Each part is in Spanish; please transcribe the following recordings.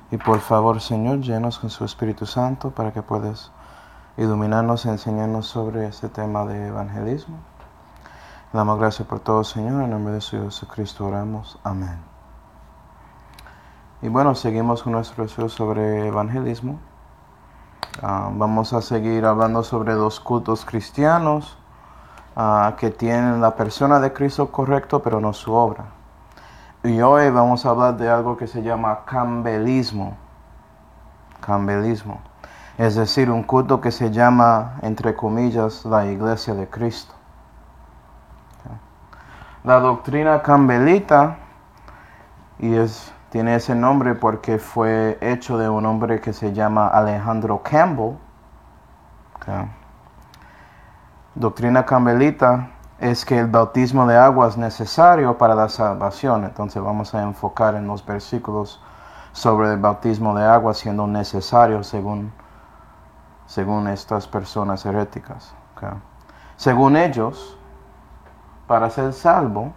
Y por favor, Señor, llenos con su Espíritu Santo para que puedas iluminarnos y enseñarnos sobre este tema de evangelismo. Le damos gracias por todo, Señor. En nombre de su Jesucristo oramos. Amén. Y bueno, seguimos con nuestro estudio sobre evangelismo. Vamos a seguir hablando sobre los cultos cristianos que tienen la persona de Cristo correcto, pero no su obra. Y hoy vamos a hablar de algo que se llama campbelismo. Campbelismo. Es decir, un culto que se llama, entre comillas, la Iglesia de Cristo. La doctrina campbelita, tiene ese nombre porque fue hecho de un hombre que se llama Alejandro Campbell. Doctrina campbelita es que el bautismo de agua es necesario para la salvación. Entonces vamos a enfocar en los versículos sobre el bautismo de agua siendo necesario según estas personas heréticas. Según ellos, para ser salvo,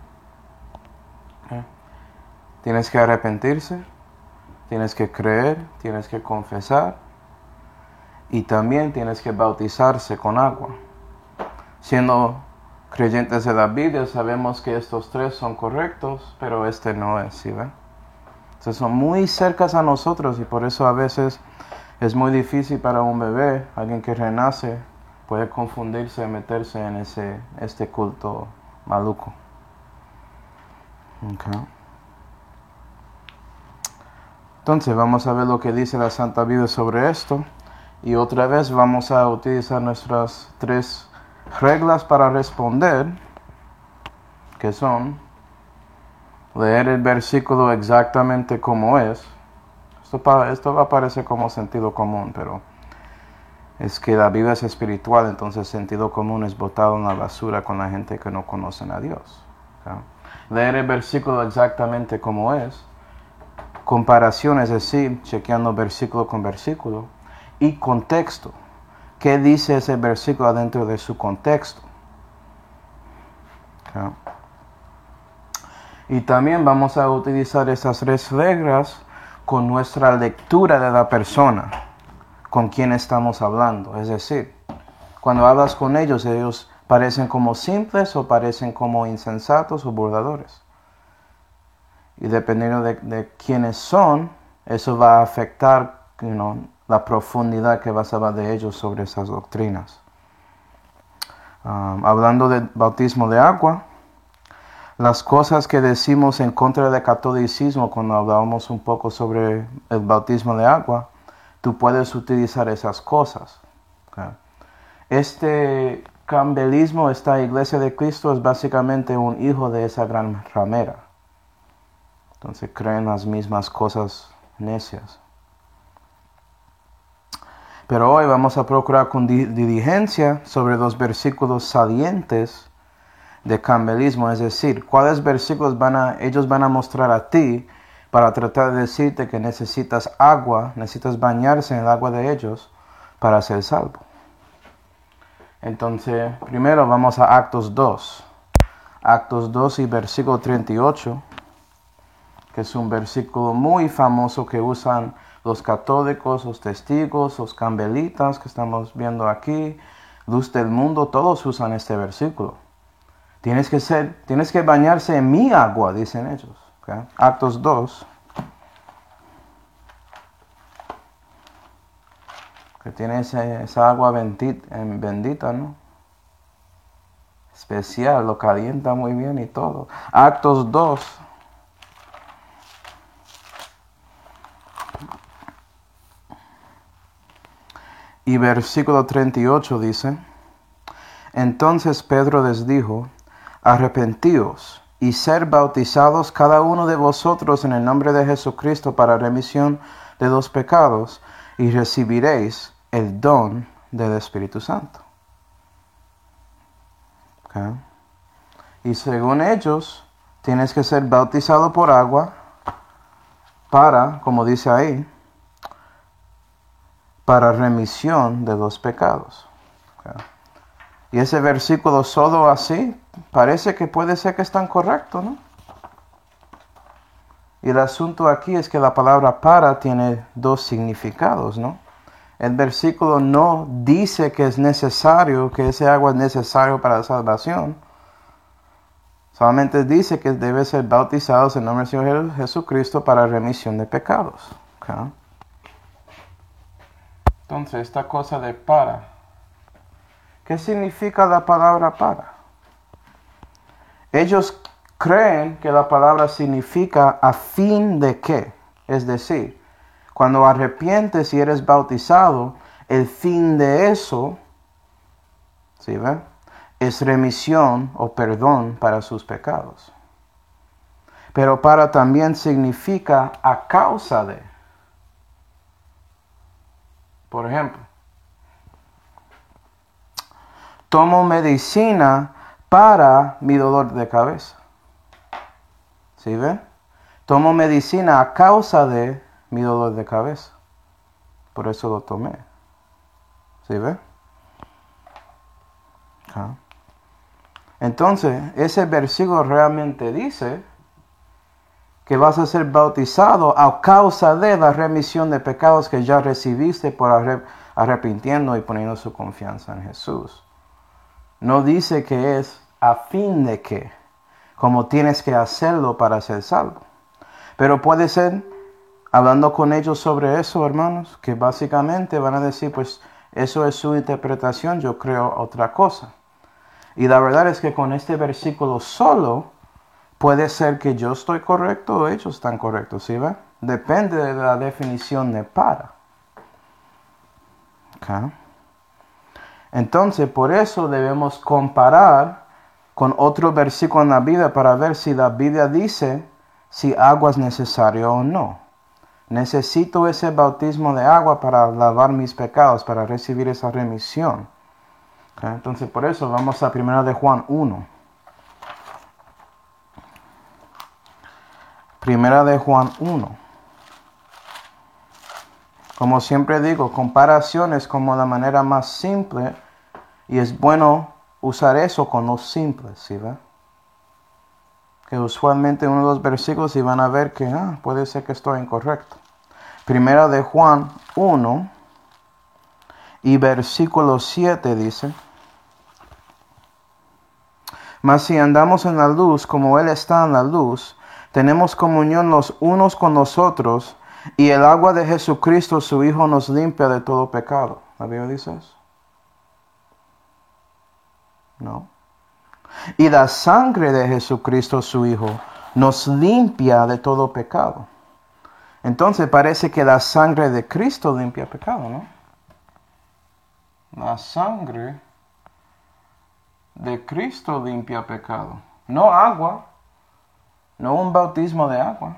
tienes que arrepentirse, tienes que creer, tienes que confesar y también tienes que bautizarse con agua. Siendo creyentes de la Biblia, sabemos que estos tres son correctos, pero este no es, ¿sí ven? Entonces son muy cercas a nosotros y por eso a veces es muy difícil para un bebé, alguien que renace, puede confundirse y meterse en este culto maluco. Entonces vamos a ver lo que dice la Santa Biblia sobre esto y otra vez vamos a utilizar nuestras tres reglas para responder, que son leer el versículo exactamente como es. Esto va a parecer como sentido común, pero es que la Biblia es espiritual, entonces sentido común es botado en la basura con la gente que no conocen a Dios. Leer el versículo exactamente como es. Comparación, es decir, chequeando versículo con versículo. Y contexto. ¿Qué dice ese versículo dentro de su contexto? Y también vamos a utilizar esas tres reglas con nuestra lectura de la persona con quien estamos hablando. Es decir, cuando hablas con ellos parecen como simples o parecen como insensatos o burladores. Y dependiendo de quiénes son, eso va a afectar la profundidad que vas a hablar de ellos sobre esas doctrinas. Hablando del bautismo de agua, las cosas que decimos en contra del catolicismo cuando hablábamos un poco sobre el bautismo de agua, tú puedes utilizar esas cosas. Este campbelismo, esta Iglesia de Cristo, es básicamente un hijo de esa gran ramera. Entonces creen las mismas cosas necias. Pero hoy vamos a procurar con diligencia sobre los versículos salientes de campbelismo, es decir, cuáles versículos ellos van a mostrar a ti para tratar de decirte que necesitas agua, necesitas bañarse en el agua de ellos para ser salvo. Entonces, primero vamos a Actos 2. Actos 2 y versículo 38. Que es un versículo muy famoso que usan los católicos, los testigos, los campbelitas que estamos viendo aquí, luz del mundo, todos usan este versículo. Tienes que bañarse en mi agua, dicen ellos. Actos 2. Que tiene esa agua bendita, ¿no? Especial, lo calienta muy bien y todo. Actos 2. Y versículo 38 dice: Entonces Pedro les dijo: Arrepentíos y ser bautizados cada uno de vosotros en el nombre de Jesucristo para remisión de los pecados, y recibiréis el don del Espíritu Santo. Y según ellos, tienes que ser bautizado por agua para, como dice ahí, para remisión de los pecados. Y ese versículo solo así parece que puede ser que es tan correcto, ¿no? Y el asunto aquí es que la palabra para tiene dos significados, ¿no? El versículo no dice que es necesario, que ese agua es necesario para la salvación. Solamente dice que debe ser bautizados en nombre del Señor Jesucristo para remisión de pecados. ¿Okay? Entonces, esta cosa de para. ¿Qué significa la palabra para? Ellos creen que la palabra significa a fin de qué. Es decir, cuando arrepientes y eres bautizado, el fin de eso, ¿sí ven? Es remisión o perdón para sus pecados. Pero para también significa a causa de. Por ejemplo, tomo medicina para mi dolor de cabeza. ¿Sí ven? Tomo medicina a causa de mi dolor de cabeza. Por eso lo tomé. ¿Sí ven? Okay. Entonces, ese versículo realmente dice que vas a ser bautizado a causa de la remisión de pecados que ya recibiste por arrepintiendo y poniendo su confianza en Jesús. No dice que es a fin de que, como tienes que hacerlo para ser salvo. Pero puede ser, hablando con ellos sobre eso, hermanos, que básicamente van a decir, pues, eso es su interpretación, yo creo otra cosa. Y la verdad es que con este versículo solo, puede ser que yo estoy correcto o ellos están correctos, ¿sí ve? Depende de la definición de para. Okay. Entonces, por eso debemos comparar con otro versículo en la Biblia para ver si la Biblia dice si agua es necesario o no. Necesito ese bautismo de agua para lavar mis pecados, para recibir esa remisión. Okay. Entonces, por eso vamos a 1 de Juan 1. 1 de Juan 1. Como siempre digo, comparación es como la manera más simple y es bueno usar eso con los simples, ¿sí ve? Que usualmente uno de los versículos y van a ver que puede ser que estoy incorrecto. 1 de Juan 1 y versículo 7 dice: Mas si andamos en la luz como Él está en la luz, tenemos comunión los unos con los otros, y el agua de Jesucristo, su Hijo, nos limpia de todo pecado. ¿La Biblia dice eso? No. Y la sangre de Jesucristo, su Hijo, nos limpia de todo pecado. Entonces parece que la sangre de Cristo limpia pecado, ¿no? La sangre de Cristo limpia pecado. No agua, no un bautismo de agua.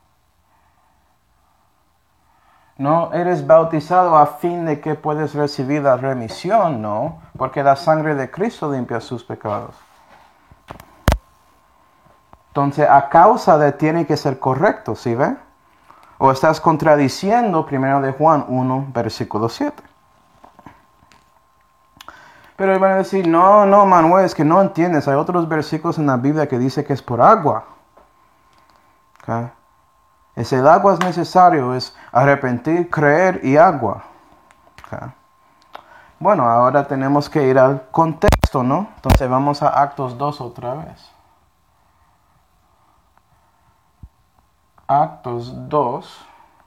No eres bautizado a fin de que puedes recibir la remisión, no, porque la sangre de Cristo limpia sus pecados. Entonces, a causa de tiene que ser correcto, ¿sí ve? O estás contradiciendo 1 de Juan 1, versículo 7. Pero van a decir, no, Manuel, es que no entiendes. Hay otros versículos en la Biblia que dice que es por agua. ¿Okay? El agua es necesario, es arrepentir, creer y agua. Okay. Bueno, ahora tenemos que ir al contexto, ¿no? Entonces vamos a Actos 2 otra vez. Actos 2.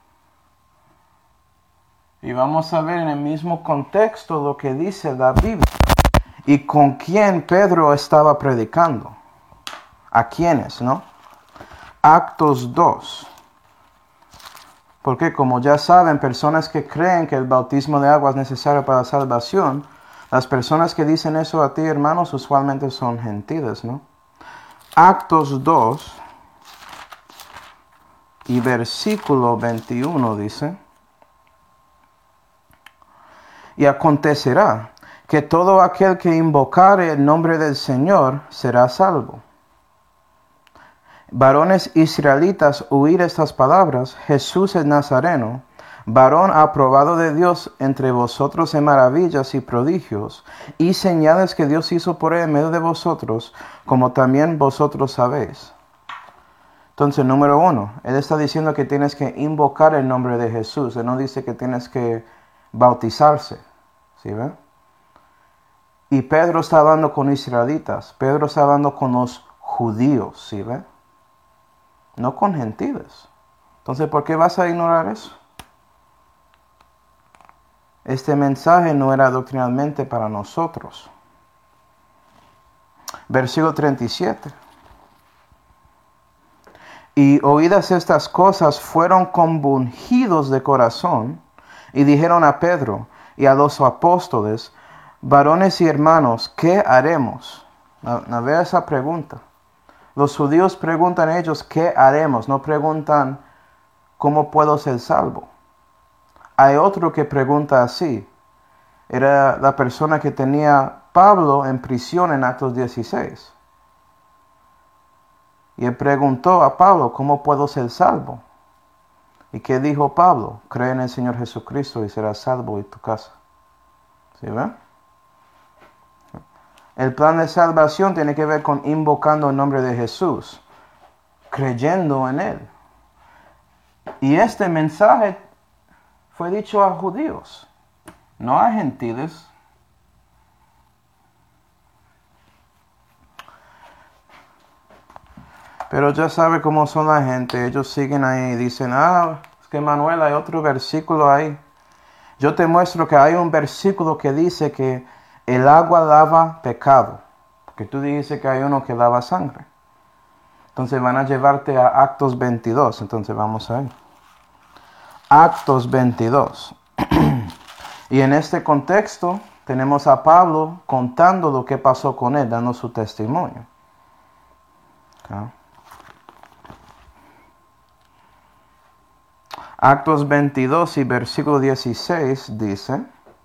Y vamos a ver en el mismo contexto lo que dice la Biblia. Y con quién Pedro estaba predicando. ¿A quiénes, no? Actos 2. Porque como ya saben, personas que creen que el bautismo de agua es necesario para la salvación, las personas que dicen eso a ti, hermanos, usualmente son gentiles, ¿no? Actos 2 y versículo 21 dice: Y acontecerá que todo aquel que invocare el nombre del Señor será salvo. Varones israelitas, oír estas palabras: Jesús es Nazareno, varón aprobado de Dios entre vosotros en maravillas y prodigios, y señales que Dios hizo por él en medio de vosotros, como también vosotros sabéis. Entonces, número 1, Él está diciendo que tienes que invocar el nombre de Jesús. Él no dice que tienes que bautizarse. ¿Sí ven? Y Pedro está hablando con israelitas. Pedro está hablando con los judíos. ¿Sí ven? No con gentiles. Entonces, ¿por qué vas a ignorar eso? Este mensaje no era doctrinalmente para nosotros. Versículo 37. Y oídas estas cosas, fueron compungidos de corazón, y dijeron a Pedro y a los apóstoles: varones y hermanos, ¿qué haremos? No vea esa pregunta. Los judíos preguntan a ellos, ¿qué haremos? No preguntan, ¿cómo puedo ser salvo? Hay otro que pregunta así. Era la persona que tenía Pablo en prisión en Actos 16. Y él preguntó a Pablo, ¿cómo puedo ser salvo? ¿Y qué dijo Pablo? Cree en el Señor Jesucristo y serás salvo y tu casa. ¿Sí ven? El plan de salvación tiene que ver con invocando el nombre de Jesús, creyendo en Él. Y este mensaje fue dicho a judíos, no a gentiles. Pero ya sabe cómo son la gente. Ellos siguen ahí y dicen, es que Manuel, hay otro versículo ahí. Yo te muestro que hay un versículo que dice que el agua lava pecado. Porque tú dices que hay uno que lava sangre. Entonces van a llevarte a Actos 22. Entonces vamos ahí. Actos 22. Y en este contexto tenemos a Pablo contando lo que pasó con él, dando su testimonio. ¿Okay? Actos 22 y versículo 16 dice: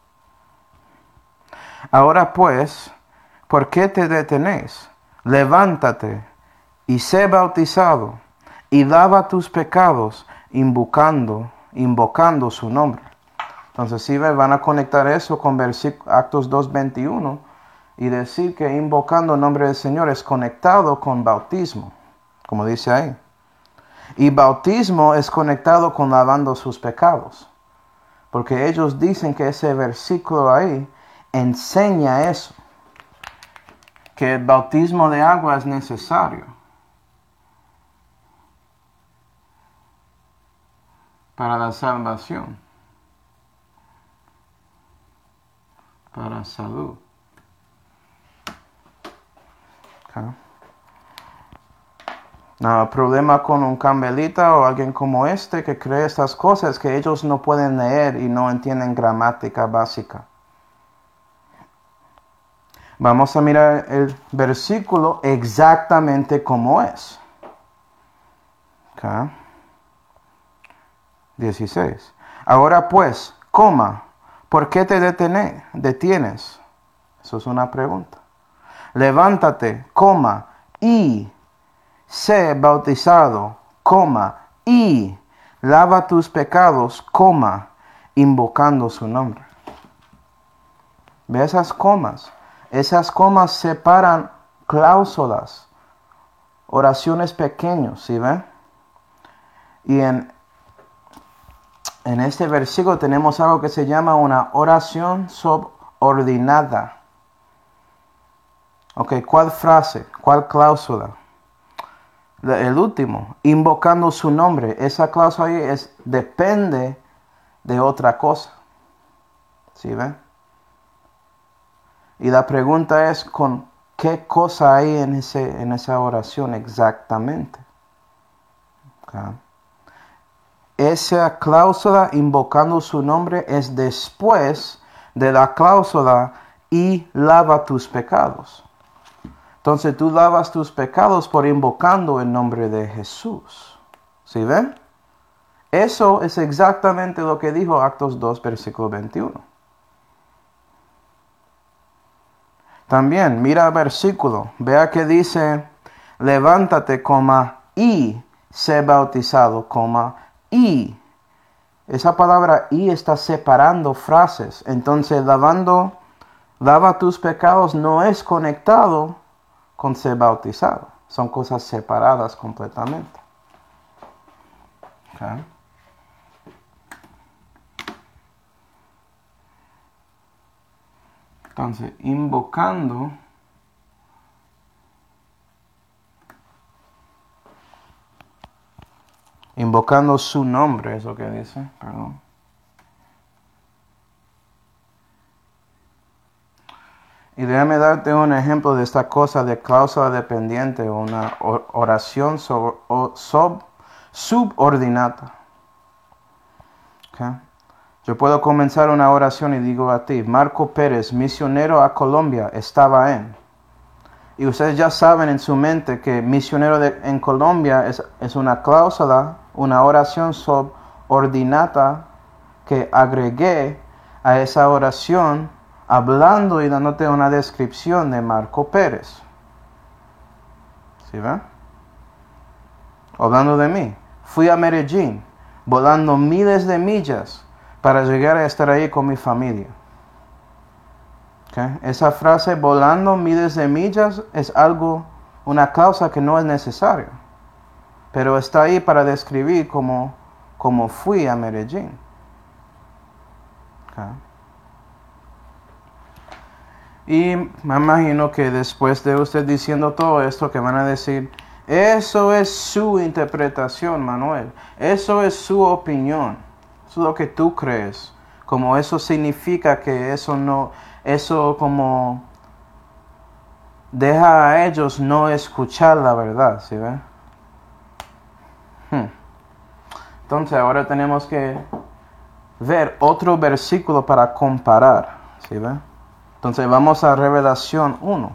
ahora pues, ¿por qué te detenéis? Levántate y sé bautizado y lava tus pecados invocando su nombre. Entonces, si van a conectar eso con Actos 2:21 y decir que invocando el nombre del Señor es conectado con bautismo, como dice ahí. Y bautismo es conectado con lavando sus pecados. Porque ellos dicen que ese versículo ahí enseña eso. Que el bautismo de agua es necesario para la salvación. Para salud. Okay. No, el problema con un carmelita o alguien como este que cree estas cosas es que ellos no pueden leer y no entienden gramática básica. Vamos a mirar el versículo exactamente como es. Okay. 16. Ahora pues, ¿por qué te detienes? Eso es una pregunta. Levántate, y sé bautizado, y lava tus pecados, invocando su nombre. ¿Ve esas comas? Esas comas separan cláusulas, oraciones pequeñas, ¿sí ven? Y en este versículo tenemos algo que se llama una oración subordinada. Ok, ¿cuál frase? ¿Cuál cláusula? El último, invocando su nombre. Esa cláusula ahí depende de otra cosa. ¿Sí ven? Y la pregunta es, ¿con qué cosa hay en esa oración exactamente? Okay. Esa cláusula invocando su nombre es después de la cláusula y lava tus pecados. Entonces tú lavas tus pecados por invocando el nombre de Jesús. ¿Sí ven? Eso es exactamente lo que dijo Actos 2, versículo 21. También, mira el versículo. Vea que dice, levántate, y sé bautizado, y. Esa palabra y está separando frases. Entonces, lava tus pecados no es conectado con ser bautizado. Son cosas separadas completamente. Okay. Entonces, invocando su nombre, es lo que dice, perdón. Y déjame darte un ejemplo de esta cosa de cláusula dependiente o una oración subordinada. Okay. Yo puedo comenzar una oración y digo a ti, Marco Pérez, misionero a Colombia, estaba en. Y ustedes ya saben en su mente que misionero en Colombia es una cláusula, una oración subordinada que agregué a esa oración hablando y dándote una descripción de Marco Pérez. ¿Sí ven? Hablando de mí. Fui a Medellín, volando miles de millas para llegar a estar ahí con mi familia. Okay. Esa frase, volando miles de millas, es una causa que no es necesaria. Pero está ahí para describir cómo fui a Medellín. Okay. Y me imagino que después de usted diciendo todo esto, que van a decir, eso es su interpretación, Manuel. Eso es su opinión. Eso es lo que tú crees. Como eso significa que eso como deja a ellos no escuchar la verdad, ¿sí ven? Entonces ahora tenemos que ver otro versículo para comparar, ¿sí ven? Entonces vamos a Revelación 1.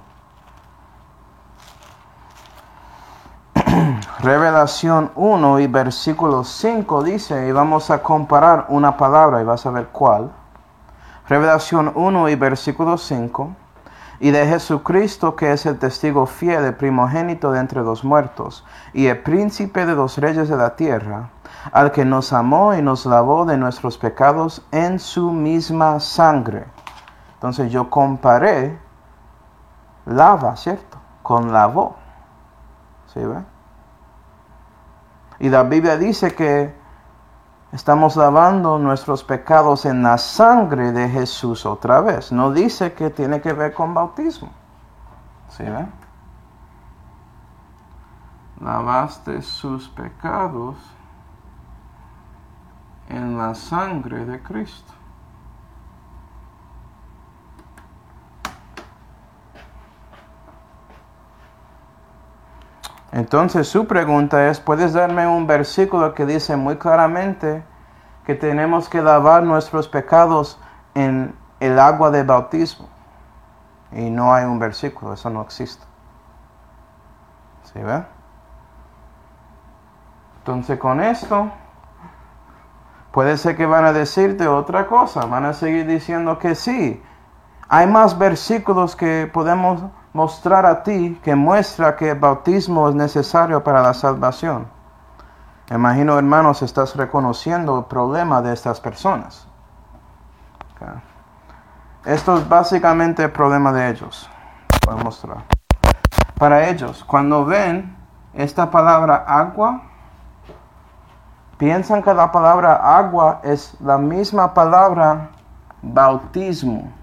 Revelación 1 y versículo 5 dice, y vamos a comparar una palabra y vas a ver cuál. Revelación 1 y versículo 5. Y de Jesucristo, que es el testigo fiel, el primogénito de entre los muertos, y el príncipe de los reyes de la tierra, al que nos amó y nos lavó de nuestros pecados en su misma sangre. Entonces yo comparé lava, ¿cierto? Con lavó. ¿Sí ve? Y la Biblia dice que estamos lavando nuestros pecados en la sangre de Jesús otra vez. No dice que tiene que ver con bautismo. ¿Sí ve? Lavaste sus pecados en la sangre de Cristo. Entonces su pregunta es, ¿puedes darme un versículo que dice muy claramente que tenemos que lavar nuestros pecados en el agua de bautismo? Y no hay un versículo, eso no existe. ¿Sí ve? Entonces con esto, puede ser que van a decirte otra cosa, van a seguir diciendo que sí. Hay más versículos que podemos mostrar a ti que muestra que el bautismo es necesario para la salvación. Imagino, hermanos, estás reconociendo el problema de estas personas. Okay. Esto es básicamente el problema de ellos. Voy a mostrar. Para ellos, cuando ven esta palabra agua, piensan que la palabra agua es la misma palabra bautismo.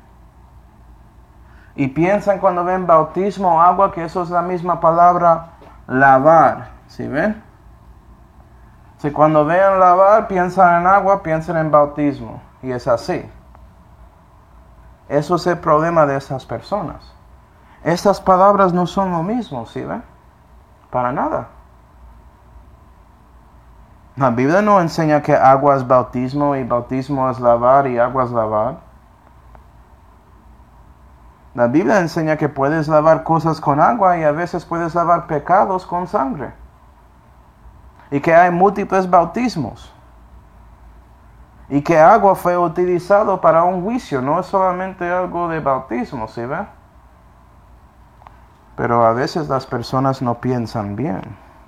Y piensan cuando ven bautismo o agua que eso es la misma palabra lavar. ¿Sí ven? Si cuando vean lavar piensan en agua, piensan en bautismo. Y es así. Eso es el problema de esas personas. Estas palabras no son lo mismo, ¿sí ven? Para nada. La Biblia no enseña que agua es bautismo y bautismo es lavar y agua es lavar. La Biblia enseña que puedes lavar cosas con agua y a veces puedes lavar pecados con sangre. Y que hay múltiples bautismos. Y que agua fue utilizado para un juicio, no es solamente algo de bautismo, ¿sí ve? Pero a veces las personas no piensan bien.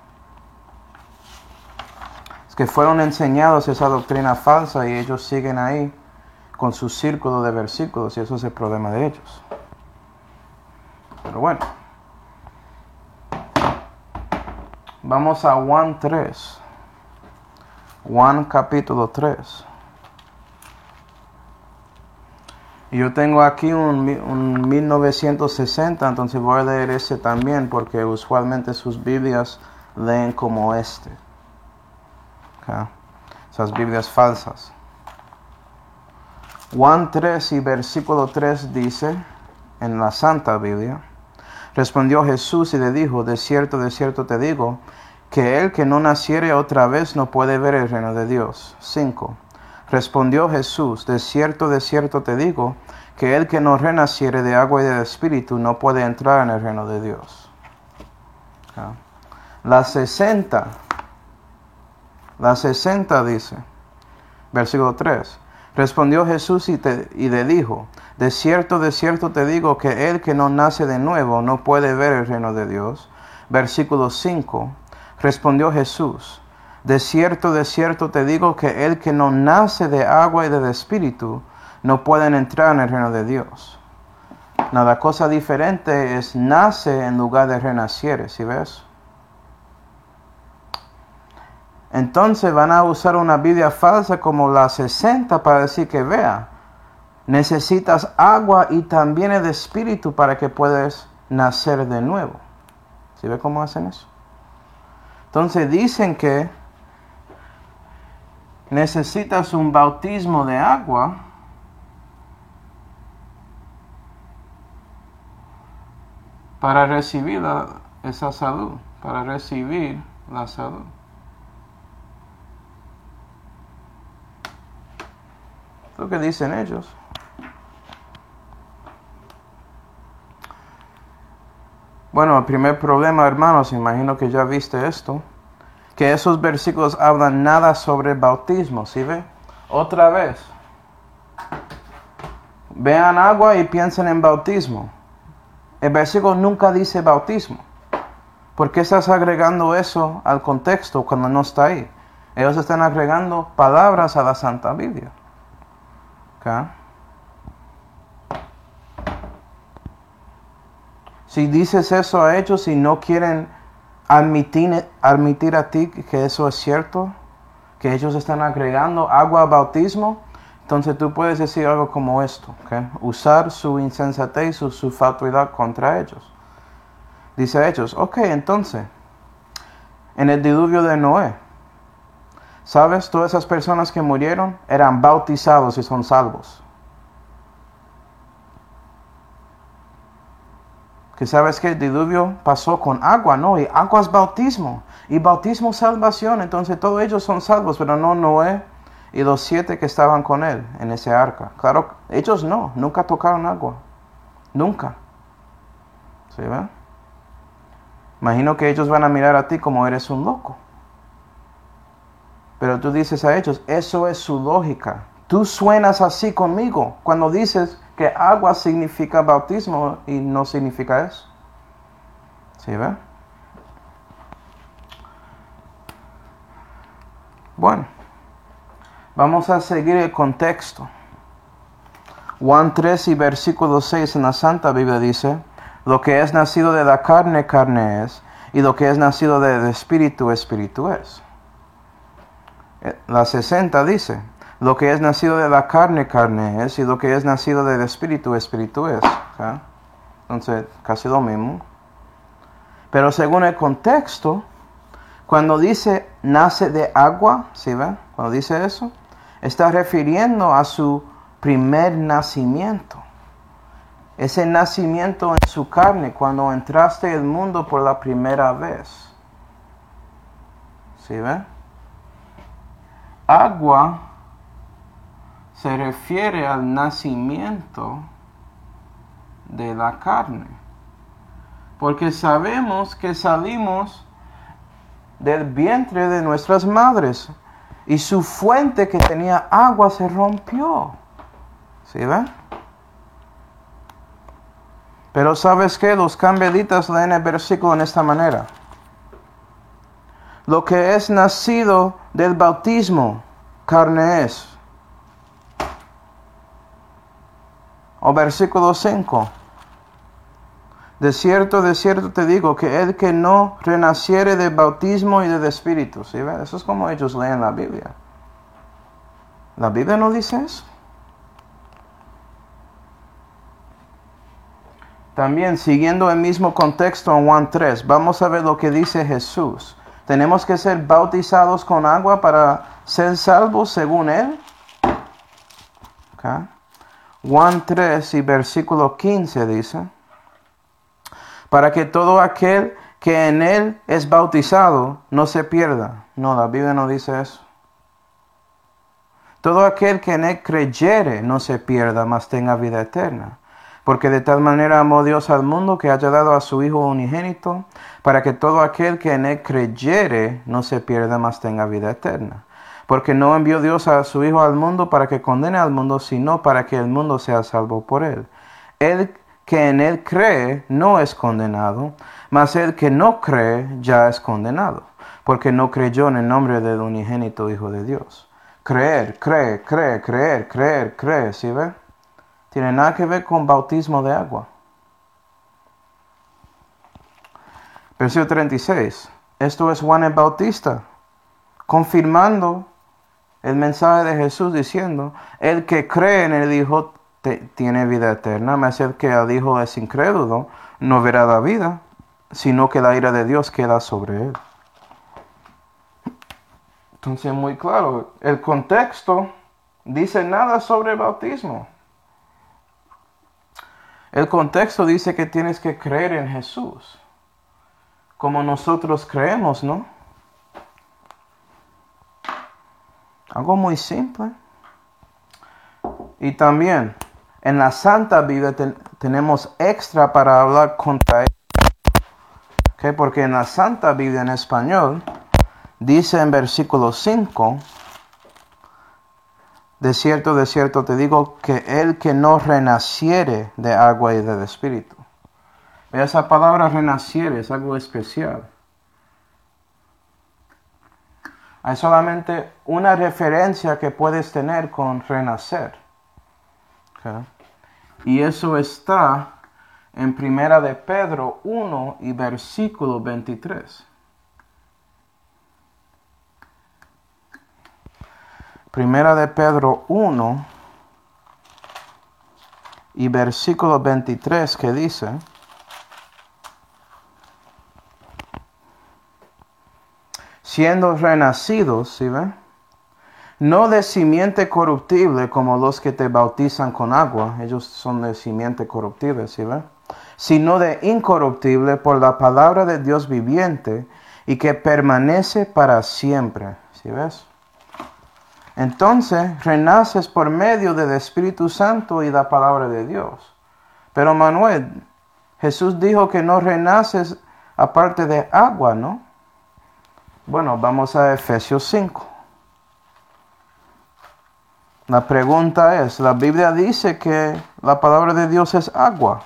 Es que fueron enseñados esa doctrina falsa y ellos siguen ahí con su círculo de versículos y eso es el problema de ellos. Pero bueno, vamos a Juan 3. Juan capítulo 3. Y yo tengo aquí un 1960, entonces voy a leer ese también porque usualmente sus Biblias leen como este. Okay. Esas Biblias falsas. Juan 3 y versículo 3 dice, en la Santa Biblia, respondió Jesús y le dijo, de cierto te digo, que el que no naciere otra vez no puede ver el reino de Dios. 5. Respondió Jesús, de cierto te digo, que el que no renaciere de agua y del Espíritu no puede entrar en el reino de Dios. La 60 dice, versículo 3, respondió Jesús y le dijo, de cierto te digo, que el que no nace de nuevo no puede ver el reino de Dios. Versículo 5, respondió Jesús, de cierto te digo, que el que no nace de agua y del Espíritu no pueden entrar en el reino de Dios. La cosa diferente es nace en lugar de renaciere, ¿sí ves? Entonces van a usar una Biblia falsa como la 60 para decir que vea, necesitas agua y también el Espíritu para que puedas nacer de nuevo. ¿Sí ve cómo hacen eso? Entonces dicen que necesitas un bautismo de agua para recibir esa salud, para recibir la salud. Es lo que dicen ellos. Bueno, el primer problema, hermanos, imagino que ya viste esto, que esos versículos hablan nada sobre el bautismo, ¿sí ve? Otra vez. Vean agua y piensen en bautismo. El versículo nunca dice bautismo. ¿Por qué estás agregando eso al contexto cuando no está ahí? Ellos están agregando palabras a la Santa Biblia. ¿Okay? Si dices eso a ellos y no quieren admitir a ti que eso es cierto, que ellos están agregando agua al bautismo, entonces tú puedes decir algo como esto, ¿okay? Usar su insensatez, su fatuidad contra ellos. Dice a ellos, ok, entonces, en el diluvio de Noé, ¿sabes? Todas esas personas que murieron eran bautizados y son salvos. Que sabes que el diluvio pasó con agua, ¿no? Y agua es bautismo. Y bautismo es salvación. Entonces todos ellos son salvos, pero no Noé y los 7 que estaban con él en ese arca. Claro, ellos no, nunca tocaron agua. Nunca. ¿Sí ve? Imagino que ellos van a mirar a ti como eres un loco. Pero tú dices a ellos, eso es su lógica. Tú suenas así conmigo cuando dices que agua significa bautismo y no significa eso. ¿Sí ve? Bueno, vamos a seguir el contexto. Juan 3 y versículo 6 en la Santa Biblia dice, lo que es nacido de la carne, carne es, y lo que es nacido del espíritu, espíritu es. La 60 dice, lo que es nacido de la carne, carne es, y lo que es nacido del espíritu, espíritu es. ¿Okay? Entonces, casi lo mismo. Pero según el contexto, cuando dice nace de agua, ¿sí ven? Cuando dice eso, está refiriendo a su primer nacimiento. Ese nacimiento en su carne, cuando entraste al mundo por la primera vez. ¿Sí ven? Agua se refiere al nacimiento de la carne. Porque sabemos que salimos del vientre de nuestras madres y su fuente que tenía agua se rompió. ¿Sí ven? Pero ¿sabes qué? Los cambelitas leen el versículo en esta manera. Lo que es nacido del bautismo, carne es. O versículo 5. de cierto te digo que el que no renaciere de bautismo y del Espíritu, ¿sí ven? Eso es como ellos leen la Biblia. ¿La Biblia no dice eso? También, siguiendo el mismo contexto en Juan 3, vamos a ver lo que dice Jesús. ¿Tenemos que ser bautizados con agua para ser salvos según Él? Okay. Juan 3 y versículo 15 dice, para que todo aquel que en Él es bautizado no se pierda. No, la Biblia no dice eso. Todo aquel que en Él creyere no se pierda, mas tenga vida eterna. Porque de tal manera amó Dios al mundo que haya dado a su Hijo unigénito, para que todo aquel que en Él creyere no se pierda, mas tenga vida eterna. Porque no envió Dios a su Hijo al mundo para que condene al mundo, sino para que el mundo sea salvo por Él. El que en Él cree no es condenado, mas el que no cree ya es condenado, porque no creyó en el nombre del unigénito Hijo de Dios. Creer, creer, ¿sí ve? Tiene nada que ver con bautismo de agua. Versículo 36. Esto es Juan el Bautista, confirmando el mensaje de Jesús diciendo, el que cree en el Hijo tiene vida eterna, mas el que al Hijo es incrédulo no verá la vida, sino que la ira de Dios queda sobre él. Entonces, muy claro, el contexto dice nada sobre el bautismo. El contexto dice que tienes que creer en Jesús, como nosotros creemos, ¿no? Algo muy simple. Y también, en la Santa Biblia tenemos extra para hablar contra él. ¿Okay? Porque en la Santa Biblia en español, dice en versículo 5, de cierto te digo que el que no renaciere de agua y del Espíritu. Esa palabra renaciere es algo especial. Hay solamente una referencia que puedes tener con renacer. Okay. Y eso está en Primera de Pedro 1 y versículo 23. Primera de Pedro 1 y versículo 23 que dice, siendo renacidos, ¿sí ven? No de simiente corruptible como los que te bautizan con agua, ellos son de simiente corruptible, ¿sí ven? Sino de incorruptible por la palabra de Dios viviente y que permanece para siempre, ¿sí ves? Entonces renaces por medio del Espíritu Santo y la palabra de Dios. Pero Manuel, Jesús dijo que no renaces aparte de agua, ¿no? Bueno, vamos a Efesios 5. La pregunta es, la Biblia dice que la palabra de Dios es agua.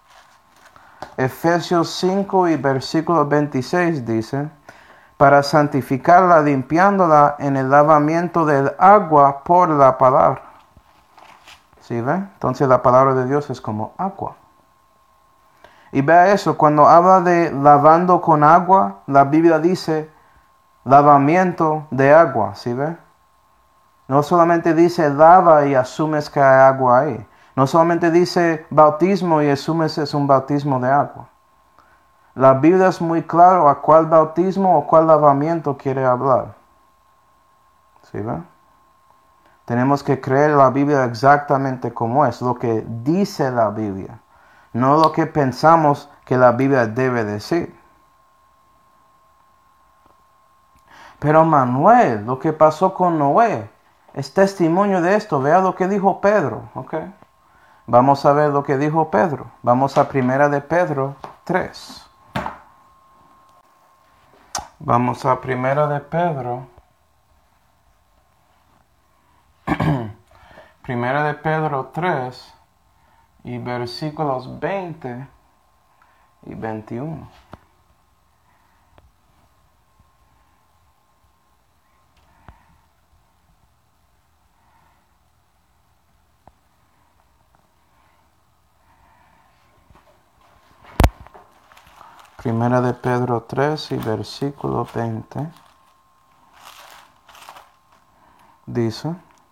Efesios 5 y versículo 26 dice, para santificarla, limpiándola en el lavamiento del agua por la palabra. ¿Sí ven? Entonces la palabra de Dios es como agua. Y vea eso, cuando habla de lavando con agua, la Biblia dice lavamiento de agua, ¿sí ven? No solamente dice lava y asumes que hay agua ahí. No solamente dice bautismo y asumes es un bautismo de agua. La Biblia es muy claro a cuál bautismo o cuál lavamiento quiere hablar. ¿Sí ven? Tenemos que creer la Biblia exactamente como es, lo que dice la Biblia, no lo que pensamos que la Biblia debe decir. Pero Manuel, lo que pasó con Noé, es testimonio de esto. Vea lo que dijo Pedro, ¿ok? Vamos a ver lo que dijo Pedro. Vamos a Primera de Pedro 3. Vamos a Primera de Pedro. Primera de Pedro 3 y versículos 20 y 21. Primera de Pedro 3 y versículo 20. Dice: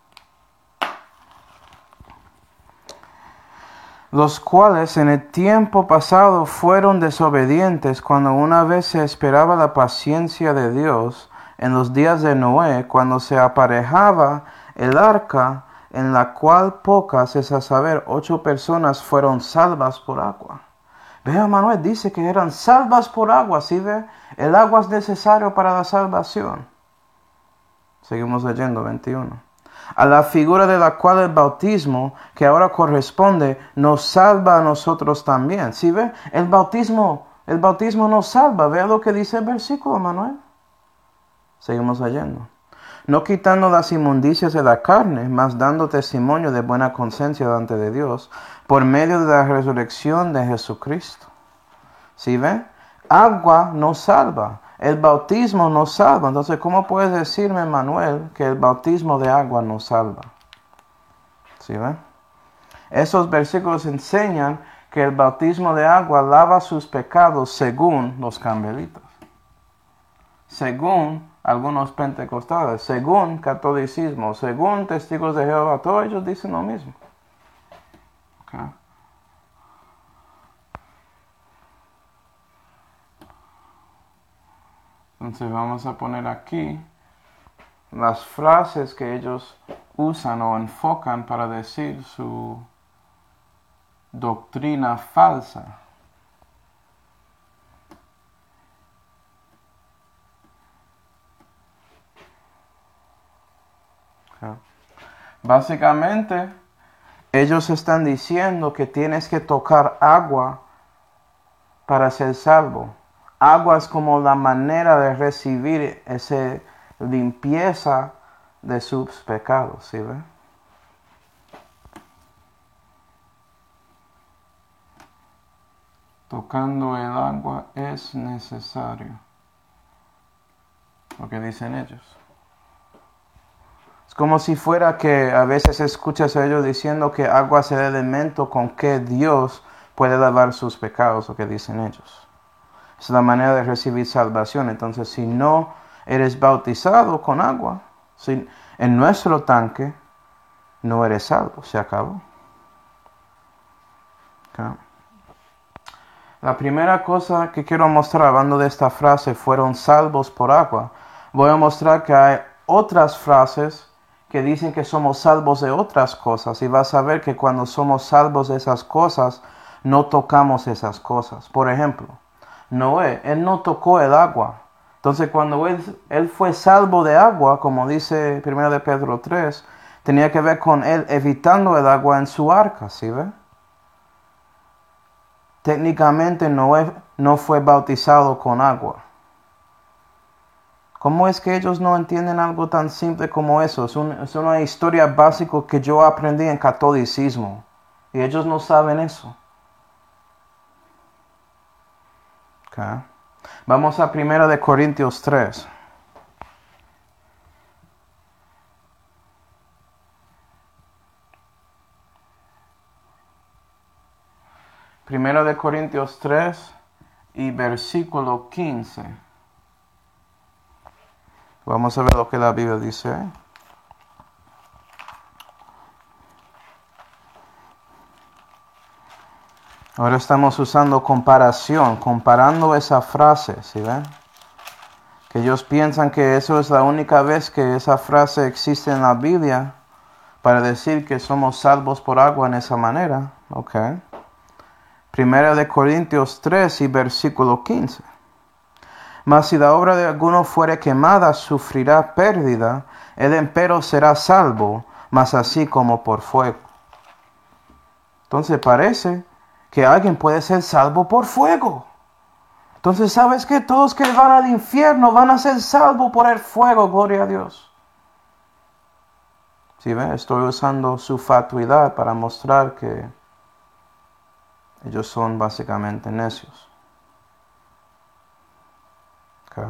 los cuales en el tiempo pasado fueron desobedientes cuando una vez se esperaba la paciencia de Dios en los días de Noé, cuando se aparejaba el arca, en la cual pocas, es a saber, 8 personas fueron salvas por agua. Vea, Manuel, dice que eran salvas por agua, ¿sí ve? El agua es necesario para la salvación. Seguimos leyendo, 21. A la figura de la cual el bautismo, que ahora corresponde, nos salva a nosotros también. ¿Sí ve? El bautismo nos salva. Vea lo que dice el versículo, Manuel. Seguimos leyendo. No quitando las inmundicias de la carne, mas dando testimonio de buena conciencia delante de Dios, por medio de la resurrección de Jesucristo. ¿Sí ve? Agua nos salva. El bautismo nos salva. Entonces, ¿cómo puedes decirme, Manuel, que el bautismo de agua nos salva? ¿Sí ve? Esos versículos enseñan que el bautismo de agua lava sus pecados según los carmelitas, según algunos pentecostales, según catolicismo, según testigos de Jehová. Todos ellos dicen lo mismo. Okay. Entonces vamos a poner aquí las frases que ellos usan o enfocan para decir su doctrina falsa. Okay. Básicamente, ellos están diciendo que tienes que tocar agua para ser salvo. Agua es como la manera de recibir esa limpieza de sus pecados, ¿sí ve? Tocando el agua es necesario. Lo que dicen ellos. Es como si fuera que a veces escuchas a ellos diciendo que agua es el elemento con que Dios puede lavar sus pecados, lo que dicen ellos. Es la manera de recibir salvación. Entonces, si no eres bautizado con agua, en nuestro tanque, no eres salvo. Se acabó. Okay. La primera cosa que quiero mostrar, hablando de esta frase, fueron salvos por agua. Voy a mostrar que hay otras frases que dicen que somos salvos de otras cosas. Y vas a ver que cuando somos salvos de esas cosas, no tocamos esas cosas. Por ejemplo, Noé, él no tocó el agua. Entonces cuando él fue salvo de agua, como dice 1 de Pedro 3, tenía que ver con él evitando el agua en su arca, ¿sí ve? Técnicamente Noé no fue bautizado con agua. ¿Cómo es que ellos no entienden algo tan simple como eso? Es una historia básica que yo aprendí en catolicismo. Y ellos no saben eso. Okay. Vamos a 1 de Corintios 3. Primero de Corintios 3 y versículo 15. Vamos a ver lo que la Biblia dice. Ahora estamos usando comparación, comparando esa frase, ¿sí ven? Que ellos piensan que eso es la única vez que esa frase existe en la Biblia para decir que somos salvos por agua en esa manera. Ok. Primera de Corintios 3 y versículo 15. Mas si la obra de alguno fuere quemada, sufrirá pérdida, él empero será salvo, mas así como por fuego. Entonces parece que alguien puede ser salvo por fuego. Entonces, ¿sabes qué? Todos que van al infierno van a ser salvos por el fuego, gloria a Dios. ¿Sí ven? Estoy usando su fatuidad para mostrar que ellos son básicamente necios. Okay.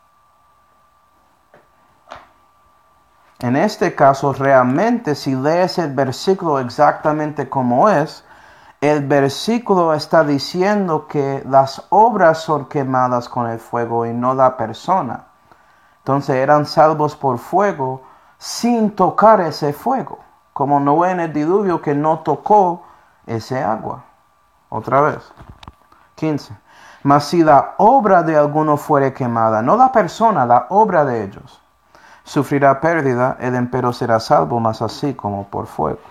En este caso, realmente, si lees el versículo exactamente como es, el versículo está diciendo que las obras son quemadas con el fuego y no la persona. Entonces eran salvos por fuego sin tocar ese fuego, como Noé en el diluvio que no tocó ese agua. Otra vez. 15. Mas si la obra de alguno fuere quemada, no la persona, la obra de ellos, sufrirá pérdida, el empero será salvo, mas así como por fuego.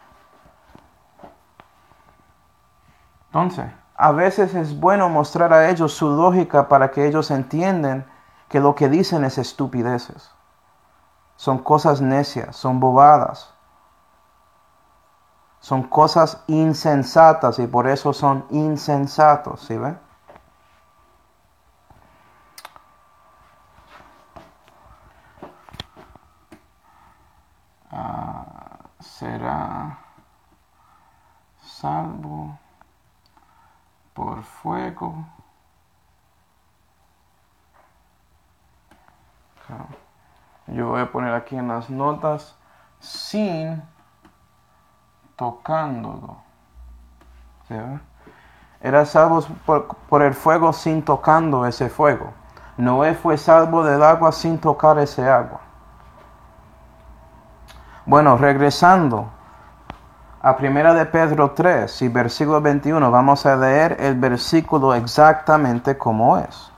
Entonces, a veces es bueno mostrar a ellos su lógica para que ellos entiendan que lo que dicen es estupideces. Son cosas necias, son bobadas. Son cosas insensatas y por eso son insensatos, ¿sí ven? Será salvo por fuego. Yo voy a poner aquí en las notas sin tocándolo. ¿Sí? Era salvo por el fuego sin tocando ese fuego. Noé fue salvo del agua sin tocar ese agua. Bueno, regresando a 1 de Pedro 3 y versículo 21, vamos a leer el versículo exactamente como es.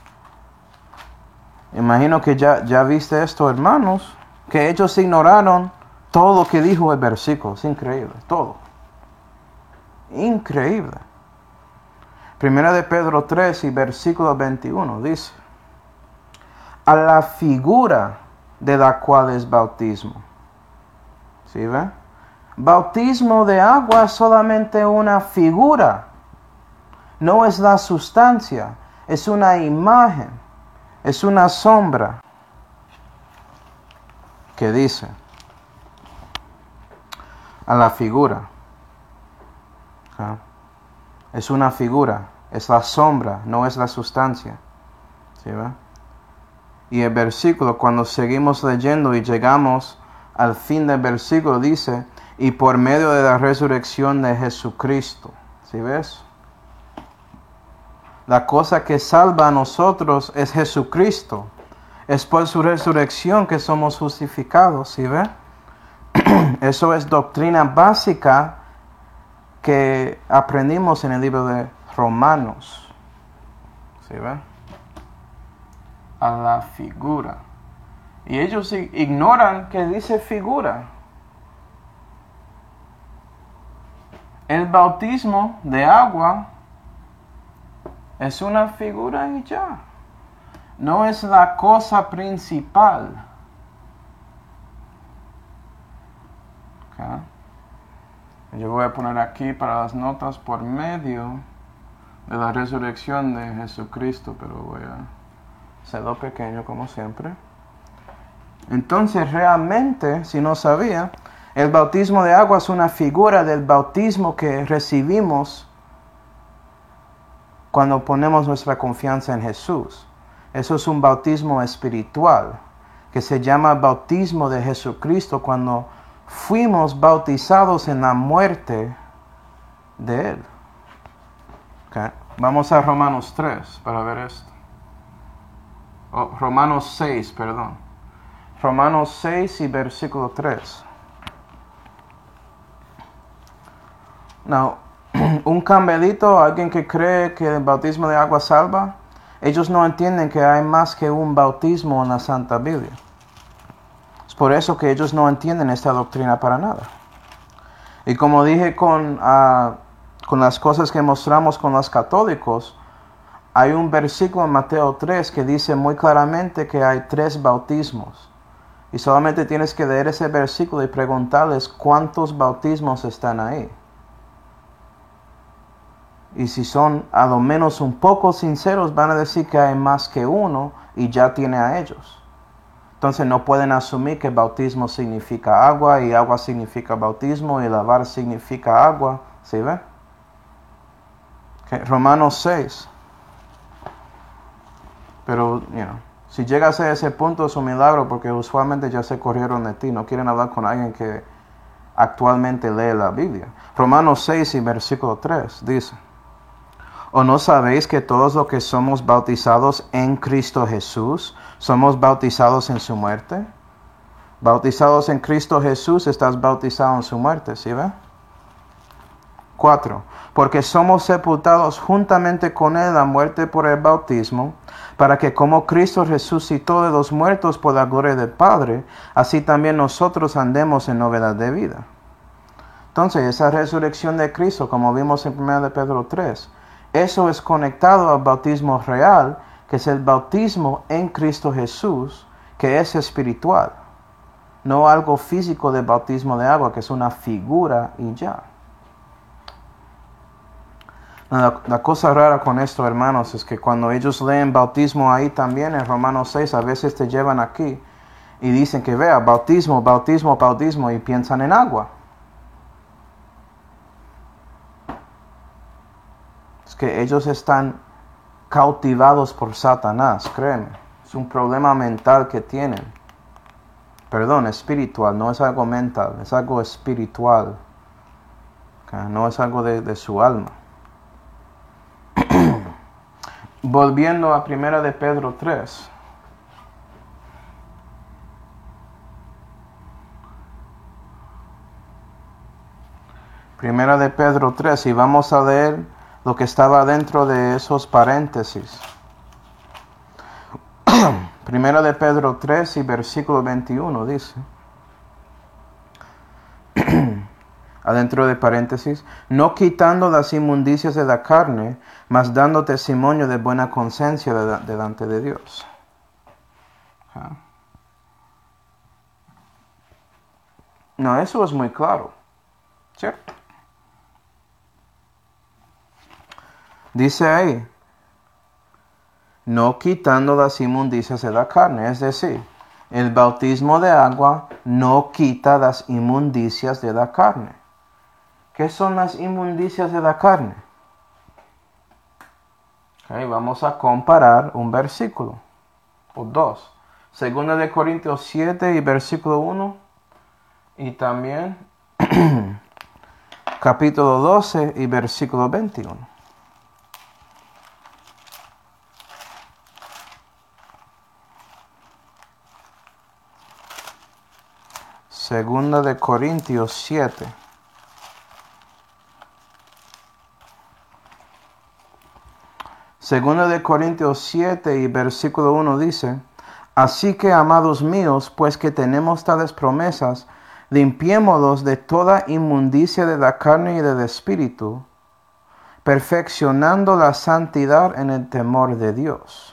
Imagino que ya viste esto, hermanos, que ellos ignoraron todo lo que dijo el versículo. Es increíble, todo. Increíble. 1 de Pedro 3 y versículo 21 dice: a la figura de la cual es bautismo. ¿Sí ven? Bautismo de agua es solamente una figura. No es la sustancia. Es una imagen. Es una sombra. Que dice: a la figura. ¿Okay? Es una figura. Es la sombra. No es la sustancia. ¿Sí ven? Y el versículo, cuando seguimos leyendo y llegamos al fin del versículo, dice: y por medio de la resurrección de Jesucristo. ¿Sí ves? La cosa que salva a nosotros es Jesucristo. Es por su resurrección que somos justificados. ¿Sí ves? Eso es doctrina básica que aprendimos en el libro de Romanos. ¿Sí ves? A la figura. Y ellos ignoran que dice figura. El bautismo de agua es una figura y ya. No es la cosa principal. Okay. Yo voy a poner aquí para las notas por medio de la resurrección de Jesucristo, pero voy a hacerlo pequeño como siempre. Entonces realmente, si no sabía, el bautismo de agua es una figura del bautismo que recibimos cuando ponemos nuestra confianza en Jesús. Eso es un bautismo espiritual que se llama bautismo de Jesucristo cuando fuimos bautizados en la muerte de Él. Okay. Vamos a Romanos 3 para ver esto. Romanos 6, perdón. Romanos 6 y versículo 3. Now, un cambelito, alguien que cree que el bautismo de agua salva, ellos no entienden que hay más que un bautismo en la Santa Biblia. Es por eso que ellos no entienden esta doctrina para nada. Y como dije con las cosas que mostramos con los católicos, hay un versículo en Mateo 3 que dice muy claramente que hay 3 bautismos. Y solamente tienes que leer ese versículo y preguntarles cuántos bautismos están ahí. Y si son a lo menos un poco sinceros, van a decir que hay más que uno y ya tiene a ellos. Entonces no pueden asumir que bautismo significa agua y agua significa bautismo y lavar significa agua. ¿Sí ve? Okay. Romanos 6. Pero, si llegas a ese punto es un milagro porque usualmente ya se corrieron de ti. No quieren hablar con alguien que actualmente lee la Biblia. Romanos 6 y versículo 3 dice: ¿O no sabéis que todos los que somos bautizados en Cristo Jesús, somos bautizados en su muerte? Bautizados en Cristo Jesús, estás bautizado en su muerte, ¿sí ve? 4. Porque somos sepultados juntamente con Él a muerte por el bautismo, para que como Cristo resucitó de los muertos por la gloria del Padre, así también nosotros andemos en novedad de vida. Entonces, esa resurrección de Cristo, como vimos en 1 de Pedro 3, eso es conectado al bautismo real, que es el bautismo en Cristo Jesús, que es espiritual. No algo físico de bautismo de agua, que es una figura y ya. La cosa rara con esto, hermanos, es que cuando ellos leen bautismo ahí también, en Romanos 6, a veces te llevan aquí y dicen que vea, bautismo, bautismo, bautismo, y piensan en agua. Es que ellos están cautivados por Satanás, créeme. Es un problema mental que tienen. Perdón, espiritual, no es algo mental, es algo espiritual. No es algo de su alma. Volviendo a 1 de Pedro 3. Primera de Pedro 3, y vamos a leer lo que estaba dentro de esos paréntesis. Primera de Pedro 3 y versículo 21 dice, adentro de paréntesis, no quitando las inmundicias de la carne, mas dando testimonio de buena conciencia delante de Dios. No, eso es muy claro, ¿cierto? Dice ahí, no quitando las inmundicias de la carne, es decir, el bautismo de agua no quita las inmundicias de la carne. ¿Qué son las inmundicias de la carne? Vamos a comparar un versículo o dos. Segunda de Corintios 7 y versículo 1 y también capítulo 12 y versículo 21. Segunda de Corintios 7. Segunda de Corintios 7 y versículo 1 dice, así que, amados míos, pues que tenemos tales promesas, limpiémoslos de toda inmundicia de la carne y del espíritu, perfeccionando la santidad en el temor de Dios.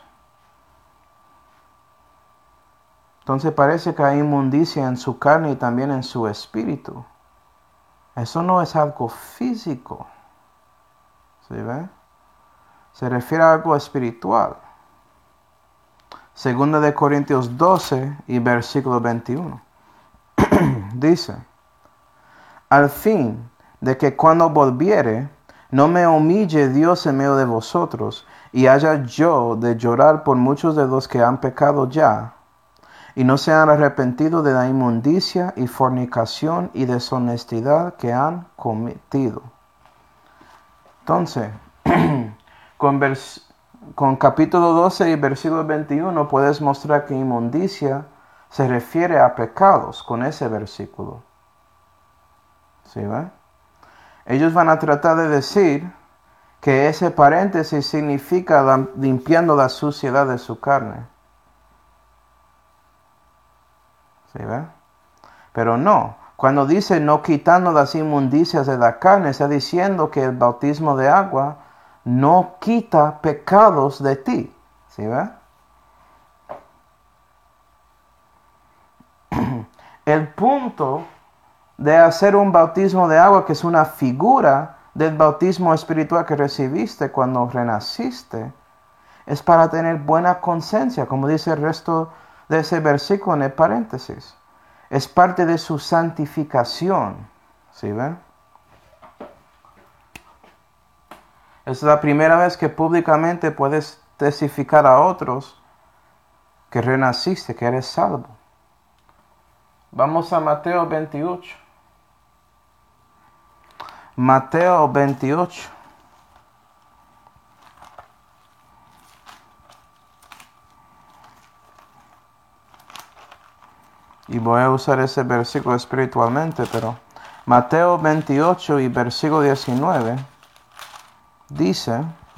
Entonces parece que hay inmundicia en su carne y también en su espíritu. Eso no es algo físico. ¿Sí ve? Se refiere a algo espiritual. Segunda de Corintios 12 y versículo 21. Dice, al fin de que cuando volviere, no me humille Dios en medio de vosotros, y haya yo de llorar por muchos de los que han pecado ya, y no se han arrepentido de la inmundicia y fornicación y deshonestidad que han cometido. Entonces, con capítulo 12 y versículo 21 puedes mostrar que inmundicia se refiere a pecados con ese versículo. ¿Sí ve? Ellos van a tratar de decir que ese paréntesis significa limpiando la suciedad de su carne. ¿Sí ve? Pero no. Cuando dice no quitando las inmundicias de la carne, está diciendo que el bautismo de agua no quita pecados de ti. ¿Sí ve? El punto de hacer un bautismo de agua, que es una figura del bautismo espiritual que recibiste cuando renaciste, es para tener buena conciencia, como dice el resto de ese versículo en el paréntesis. Es parte de su santificación. ¿Sí ven? Es la primera vez que públicamente puedes testificar a otros que renaciste, que eres salvo. Vamos a Mateo 28. Mateo 28. Y voy a usar ese versículo espiritualmente, pero Mateo 28 y versículo 19 dice: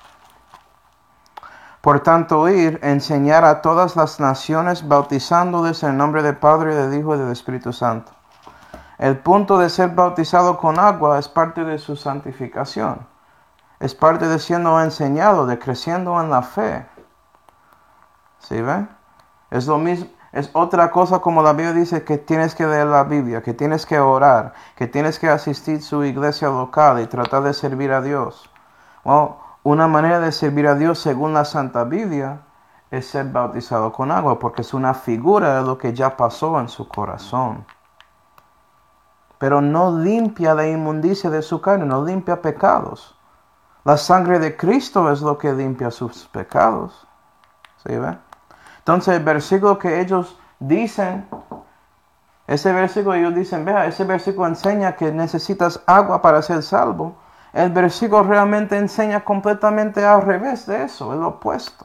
por tanto, ir, enseñar a todas las naciones, bautizándoles en el nombre del Padre, del Hijo y del Espíritu Santo. El punto de ser bautizado con agua es parte de su santificación. Es parte de siendo enseñado, de creciendo en la fe. ¿Sí ven? Es lo mismo. Es otra cosa como la Biblia dice que tienes que leer la Biblia, que tienes que orar, que tienes que asistir a su iglesia local y tratar de servir a Dios. Bueno, una manera de servir a Dios según la Santa Biblia es ser bautizado con agua, porque es una figura de lo que ya pasó en su corazón. Pero no limpia la inmundicia de su carne, no limpia pecados. La sangre de Cristo es lo que limpia sus pecados. ¿Sí ven? Entonces el versículo que ellos dicen, ese versículo ellos dicen, vea, ese versículo enseña que necesitas agua para ser salvo. El versículo realmente enseña completamente al revés de eso, es lo opuesto.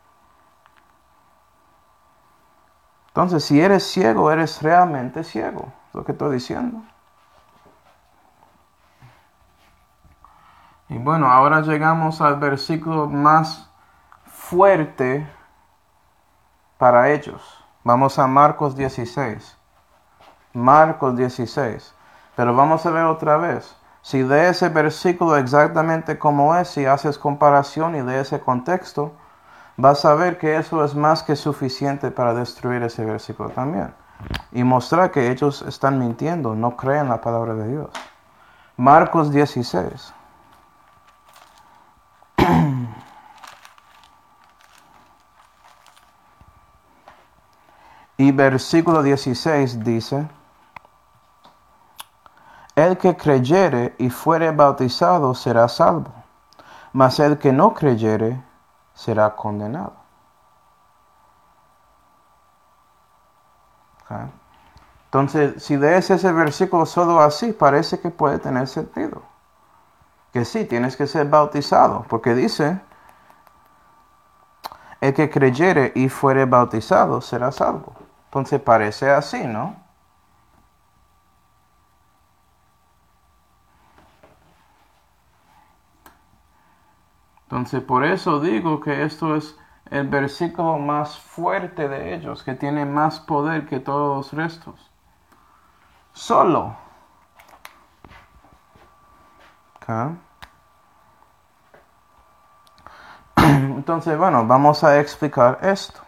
Entonces, si eres ciego, eres realmente ciego, es lo que estoy diciendo. Y bueno, ahora llegamos al versículo más fuerte para ellos. Vamos a Marcos 16. Marcos 16. Pero vamos a ver otra vez. Si lees ese versículo exactamente como es, si haces comparación y lees ese contexto, vas a ver que eso es más que suficiente para destruir ese versículo también. Y mostrar que ellos están mintiendo, no creen la palabra de Dios. Marcos 16. Y versículo 16 dice: el que creyere y fuere bautizado será salvo, mas el que no creyere será condenado. ¿Okay? Entonces, si lees ese versículo solo así, parece que puede tener sentido. Que sí, tienes que ser bautizado, porque dice: el que creyere y fuere bautizado será salvo. Entonces parece así, ¿no? Entonces por eso digo que esto es el versículo más fuerte de ellos, que tiene más poder que todos los restos. Solo. ¿Okay? Entonces, bueno, vamos a explicar esto.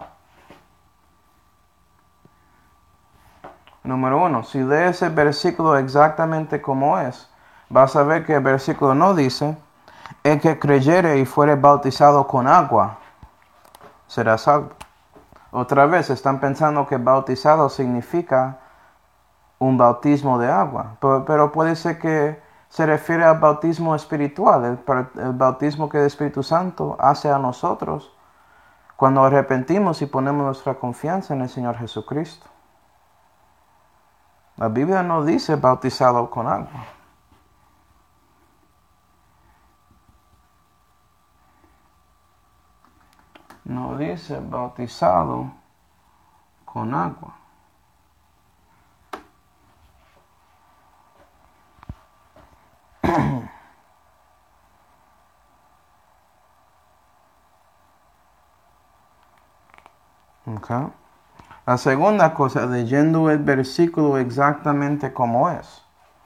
Número 1, si lees el versículo exactamente como es, vas a ver que el versículo no dice: el que creyere y fuere bautizado con agua será salvo. Otra vez están pensando que bautizado significa un bautismo de agua, pero puede ser que se refiere al bautismo espiritual, el bautismo que el Espíritu Santo hace a nosotros cuando arrepentimos y ponemos nuestra confianza en el Señor Jesucristo. La Biblia no dice bautizado con agua. No dice bautizado con agua. Okay. La segunda cosa, leyendo el versículo exactamente como es.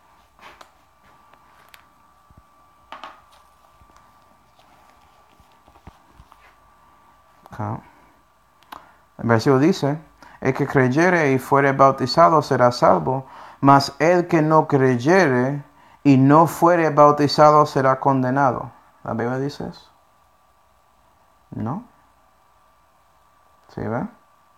Okay. El versículo dice: el que creyere y fuere bautizado será salvo, mas el que no creyere y no fuere bautizado será condenado. ¿La Biblia dice eso? ¿No? ¿Sí ve?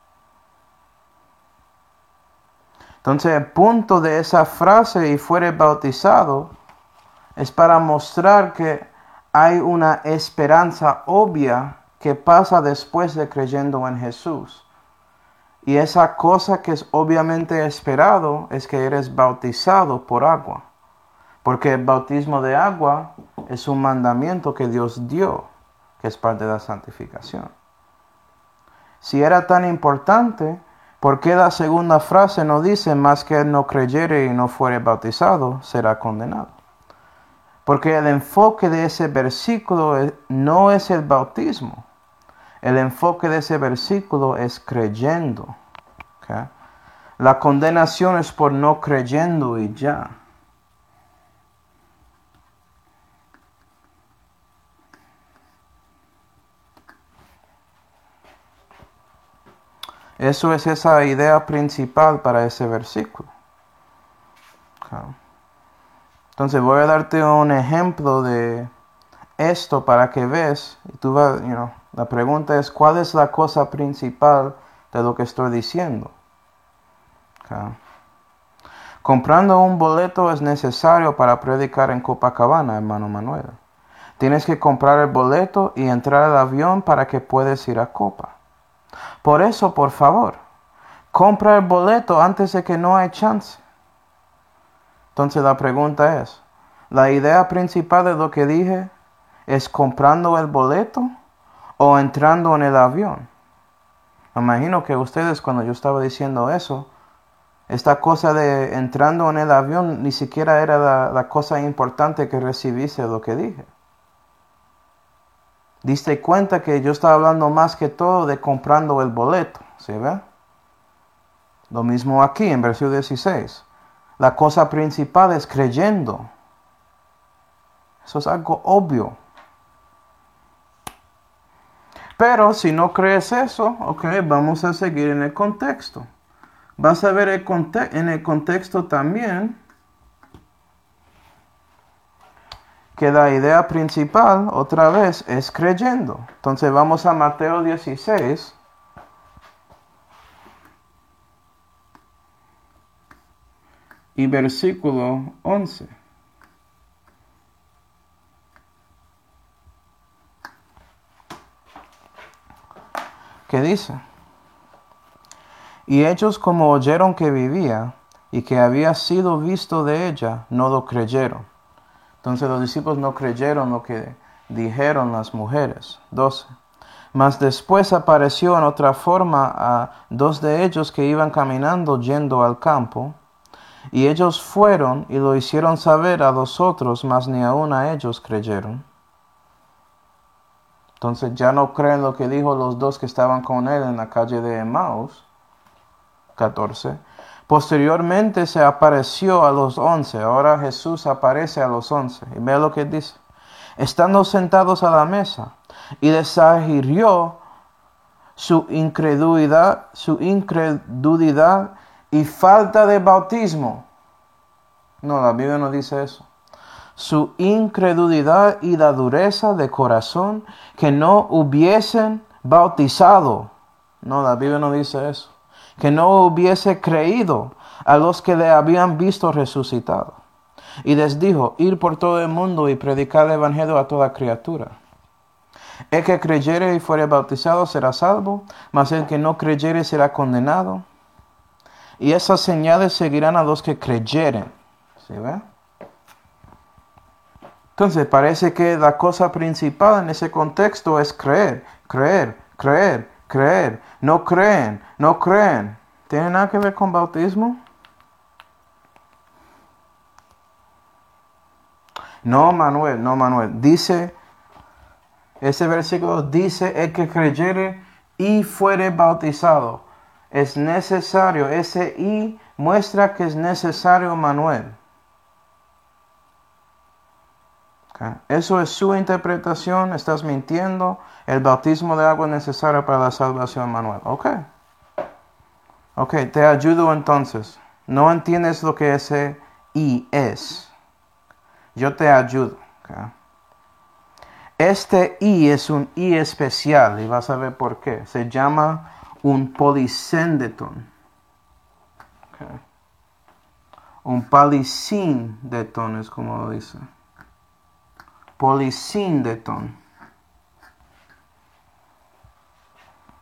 Entonces el punto de esa frase "y fuere bautizado" es para mostrar que hay una esperanza obvia que pasa después de creyendo en Jesús. Y esa cosa que es obviamente esperado es que eres bautizado por agua. Porque el bautismo de agua es un mandamiento que Dios dio, que es parte de la santificación. Si era tan importante, ¿por qué la segunda frase no dice más que él no creyere y no fuere bautizado, será condenado? Porque el enfoque de ese versículo no es el bautismo. El enfoque de ese versículo es creyendo. ¿Okay? La condenación es por no creyendo y ya. Eso es esa idea principal para ese versículo. Okay. Entonces voy a darte un ejemplo de esto para que veas. Y tú vas, la pregunta es, ¿cuál es la cosa principal de lo que estoy diciendo? Okay. Comprando un boleto es necesario para predicar en Copacabana, hermano Manuel. Tienes que comprar el boleto y entrar al avión para que puedas ir a Copa. Por eso, por favor, compra el boleto antes de que no hay chance. Entonces la pregunta es, ¿la idea principal de lo que dije es comprando el boleto o entrando en el avión? Me imagino que ustedes, cuando yo estaba diciendo eso, esta cosa de entrando en el avión ni siquiera era la cosa importante que recibiste de lo que dije. Diste cuenta que yo estaba hablando más que todo de comprando el boleto, ¿sí ve? Lo mismo aquí en versículo 16. La cosa principal es creyendo. Eso es algo obvio. Pero si no crees eso, vamos a seguir en el contexto. Vas a ver en el contexto también que la idea principal, otra vez, es creyendo. Entonces vamos a Mateo 16. Y versículo 11. ¿Qué dice? Y ellos, como oyeron que vivía y que había sido visto de ella, no lo creyeron. Entonces los discípulos no creyeron lo que dijeron las mujeres. 12. Mas después apareció en otra forma a dos de ellos que iban caminando yendo al campo. Y ellos fueron y lo hicieron saber a los otros, mas ni aun a ellos creyeron. Entonces ya no creen lo que dijo los dos que estaban con él en la calle de Emmaus. 14. Posteriormente se apareció a los 11. Ahora Jesús aparece a los 11. Y ve lo que dice. Estando sentados a la mesa, y les agirió su incredulidad y falta de bautismo. No, la Biblia no dice eso. Su incredulidad y la dureza de corazón, que no hubiesen bautizado. No, la Biblia no dice eso. Que no hubiese creído a los que le habían visto resucitado. Y les dijo, ir por todo el mundo y predicar el evangelio a toda criatura. El que creyere y fuere bautizado será salvo, mas el que no creyere será condenado. Y esas señales seguirán a los que creyeren. ¿Sí ve? Entonces parece que la cosa principal en ese contexto es creer, creer, creer, creer. No creen, no creen. ¿Tiene nada que ver con bautismo? No, Manuel, no, Manuel. Dice, ese versículo dice, el que creyere y fuere bautizado. Es necesario, ese y muestra que es necesario, Manuel. Okay. Eso es su interpretación, estás mintiendo. El bautismo de agua es necesario para la salvación, Manuel. Ok, te ayudo entonces. No entiendes lo que ese y es. Yo te ayudo. Okay. Este y es un y especial y vas a ver por qué. Se llama un polisíndeton. Okay. Un polisíndeton es como lo dice. Polisíndeton.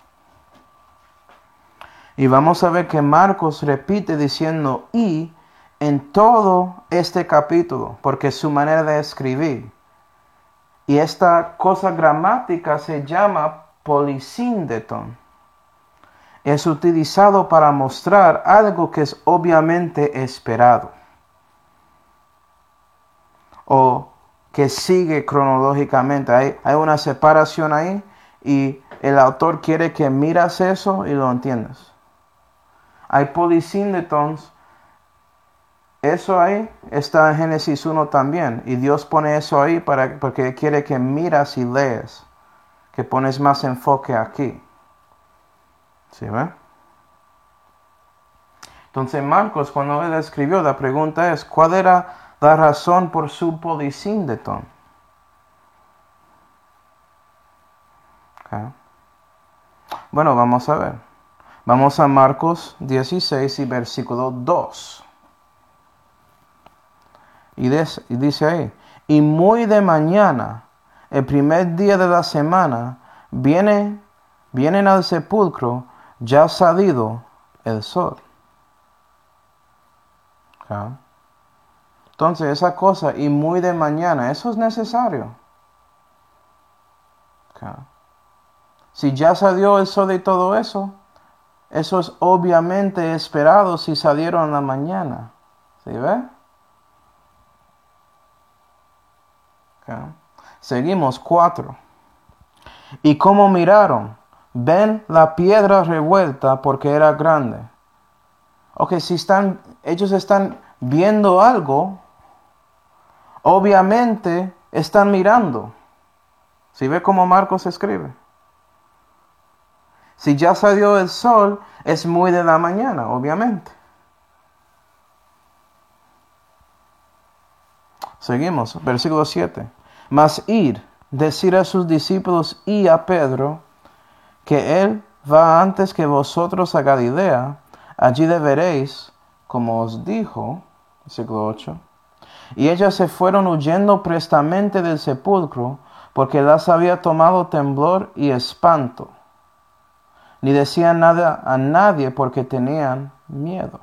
Y vamos a ver que Marcos repite diciendo y en todo este capítulo, porque es su manera de escribir. Y esta cosa gramática se llama polisíndeton. Es utilizado para mostrar algo que es obviamente esperado o que sigue cronológicamente. Hay una separación ahí y el autor quiere que miras eso y lo entiendas. Hay polisíndetons. Eso ahí está en Génesis 1 también. Y Dios pone eso ahí porque quiere que miras y lees. Que pones más enfoque aquí. ¿Sí ve? Entonces Marcos, cuando él escribió, la pregunta es, ¿cuál era la razón por su polisíndeton? Okay. Bueno, vamos a ver. Vamos a Marcos 16 y versículo 2. Y dice ahí, y muy de mañana, el primer día de la semana, vienen al sepulcro ya salido el sol. Okay. Entonces esa cosa, y muy de mañana, eso es necesario. Okay. Si ya salió el sol y todo eso, eso es obviamente esperado si salieron en la mañana. ¿Sí ve? Okay. Seguimos 4. Y como miraron, ven la piedra revuelta porque era grande. Ok, si ellos están viendo algo, obviamente están mirando. ¿Sí ve cómo Marcos escribe? Si ya salió el sol, es muy de la mañana, obviamente. Seguimos, versículo 7. Mas decir a sus discípulos y a Pedro, que él va antes que vosotros a Galilea, allí le veréis, como os dijo, versículo 8. Y ellas se fueron huyendo prestamente del sepulcro, porque las había tomado temblor y espanto. Ni decían nada a nadie porque tenían miedo.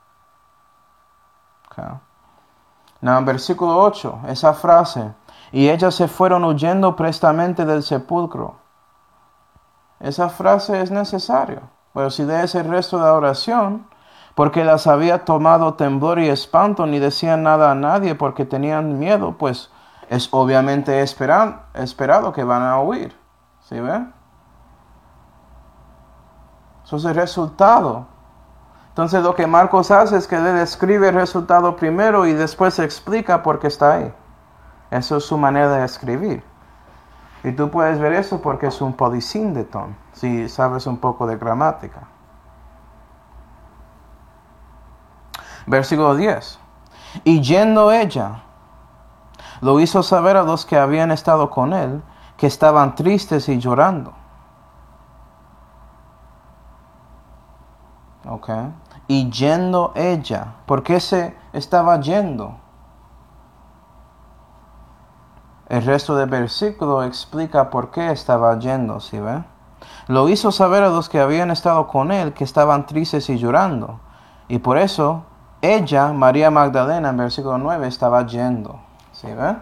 Okay. Now, en versículo 8, esa frase, y ellas se fueron huyendo prestamente del sepulcro. Esa frase es necesaria. Pero si lees el resto de la oración, porque las había tomado temblor y espanto, ni decían nada a nadie porque tenían miedo, pues es obviamente esperado que van a huir. ¿Sí ven? Eso es el resultado. Entonces lo que Marcos hace es que él escribe el resultado primero y después explica por qué está ahí. Eso es su manera de escribir. Y tú puedes ver eso porque es un polisíndeton, si sabes un poco de gramática. Versículo 10. Y yendo ella, lo hizo saber a los que habían estado con él, que estaban tristes y llorando. Okay. Y yendo ella, ¿por qué se estaba yendo? El resto del versículo explica por qué estaba yendo, ¿sí ve? Lo hizo saber a los que habían estado con él, que estaban tristes y llorando. Y por eso, ella, María Magdalena, en versículo 9, estaba yendo, ¿sí ve?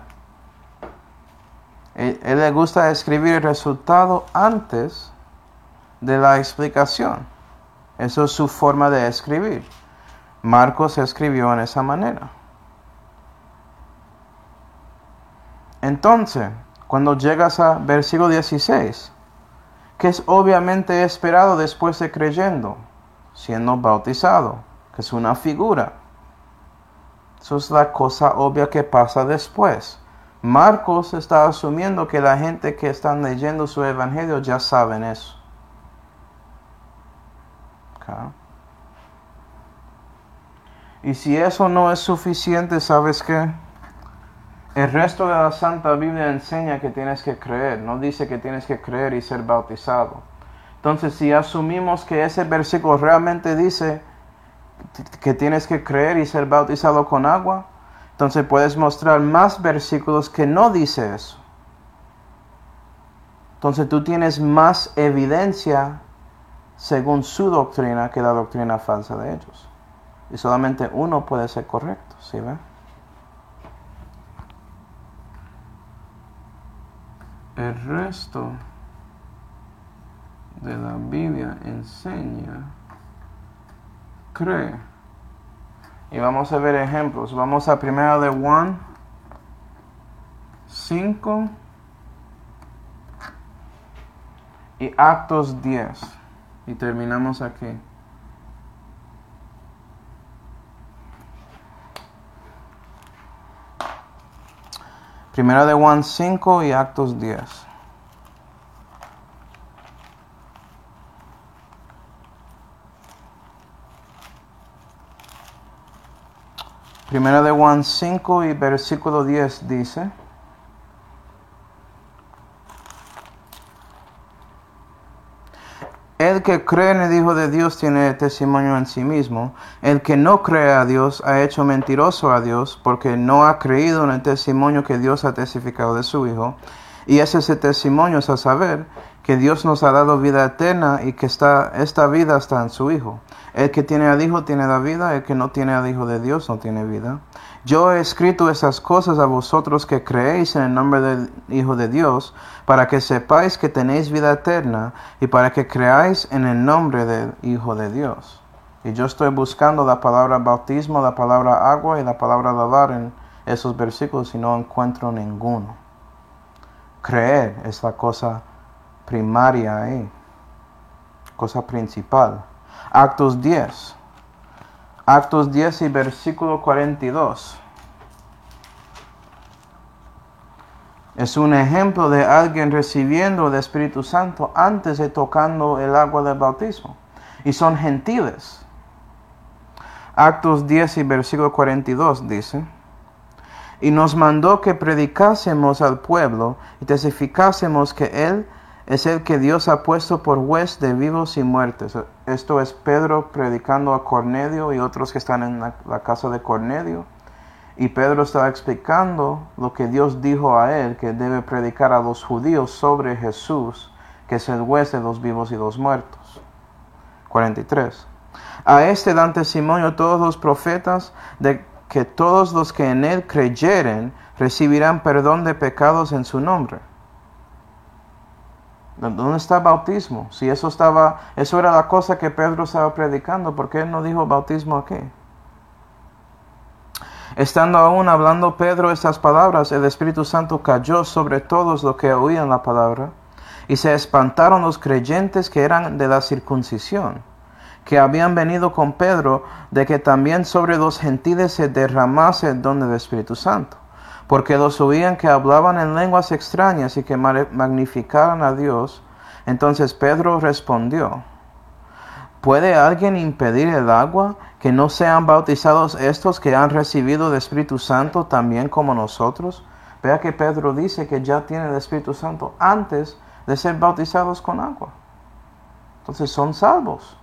Él le gusta escribir el resultado antes de la explicación. Eso es su forma de escribir. Marcos escribió en esa manera. Entonces, cuando llegas a versículo 16, que es obviamente esperado después de creyendo, siendo bautizado, que es una figura. Eso es la cosa obvia que pasa después. Marcos está asumiendo que la gente que están leyendo su evangelio ya saben eso. Okay. Y si eso no es suficiente, ¿sabes qué? El resto de la Santa Biblia enseña que tienes que creer, no dice que tienes que creer y ser bautizado. Entonces, si asumimos que ese versículo realmente dice que tienes que creer y ser bautizado con agua, entonces puedes mostrar más versículos que no dice eso. Entonces tú tienes más evidencia según su doctrina que la doctrina falsa de ellos. Y solamente uno puede ser correcto, ¿sí ve? El resto de la Biblia enseña, cree. Y vamos a ver ejemplos. Vamos a 1 de Juan 5 y Actos 10. Y terminamos aquí. Primera de Juan 5 y Actos 10. Primera de Juan 5 y versículo 10 dice: El que cree en el Hijo de Dios tiene testimonio en sí mismo. El que no cree a Dios ha hecho mentiroso a Dios, porque no ha creído en el testimonio que Dios ha testificado de su Hijo. Y ese testimonio es a saber que Dios nos ha dado vida eterna y que esta vida está en su Hijo. El que tiene al Hijo tiene la vida, el que no tiene al Hijo de Dios no tiene vida. Yo he escrito esas cosas a vosotros que creéis en el nombre del Hijo de Dios, para que sepáis que tenéis vida eterna y para que creáis en el nombre del Hijo de Dios. Y yo estoy buscando la palabra bautismo, la palabra agua y la palabra lavar en esos versículos y no encuentro ninguno. Creer es la cosa primaria ahí, cosa principal. Actos 10. Actos 10 y versículo 42. Es un ejemplo de alguien recibiendo el Espíritu Santo antes de tocando el agua del bautismo. Y son gentiles. Actos 10 y versículo 42 dice: Y nos mandó que predicásemos al pueblo y testificásemos que Él es el que Dios ha puesto por juez de vivos y muertos. Esto es Pedro predicando a Cornelio y otros que están en la casa de Cornelio. Y Pedro estaba explicando lo que Dios dijo a él, que debe predicar a los judíos sobre Jesús, que es el juez de los vivos y los muertos. 43. A este dan testimonio todos los profetas de que todos los que en él creyeren recibirán perdón de pecados en su nombre. ¿Dónde está el bautismo? Si eso era la cosa que Pedro estaba predicando, ¿por qué él no dijo bautismo aquí? Estando aún hablando Pedro estas palabras, el Espíritu Santo cayó sobre todos los que oían la palabra, y se espantaron los creyentes que eran de la circuncisión, que habían venido con Pedro, de que también sobre los gentiles se derramase el don del Espíritu Santo, porque los oían que hablaban en lenguas extrañas y que magnificaran a Dios. Entonces Pedro respondió: ¿Puede alguien impedir el agua, que no sean bautizados estos que han recibido el Espíritu Santo también como nosotros? Vea que Pedro dice que ya tienen el Espíritu Santo antes de ser bautizados con agua. Entonces son salvos.